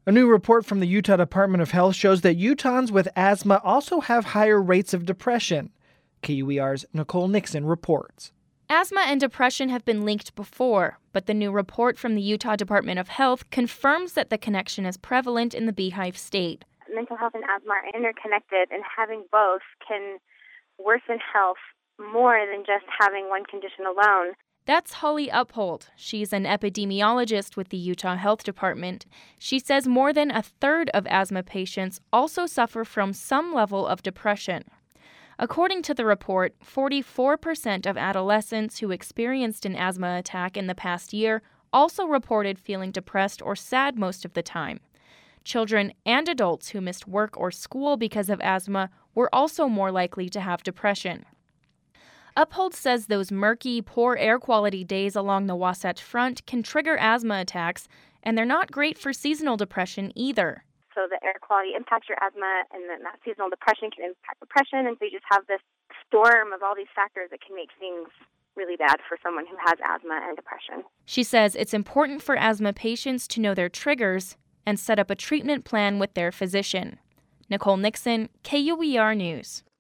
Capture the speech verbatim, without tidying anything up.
A new report from the Utah Department of Health shows that Utahns with asthma also have higher rates of depression. K U E R's Nicole Nixon reports. Asthma and depression have been linked before, but the new report from the Utah Department of Health confirms that the connection is prevalent in the Beehive State. Mental health and asthma are interconnected, and having both can worsen health more than just having one condition alone. That's Holly Uphold. She's an epidemiologist with the Utah Health Department. She says more than a third of asthma patients also suffer from some level of depression. According to the report, forty-four percent of adolescents who experienced an asthma attack in the past year also reported feeling depressed or sad most of the time. Children and adults who missed work or school because of asthma were also more likely to have depression. Uphold says those murky, poor air quality days along the Wasatch Front can trigger asthma attacks, and they're not great for seasonal depression either. So the air quality impacts your asthma, and then that seasonal depression can impact depression, and so you just have this storm of all these factors that can make things really bad for someone who has asthma and depression. She says it's important for asthma patients to know their triggers and set up a treatment plan with their physician. Nicole Nixon, K U E R News.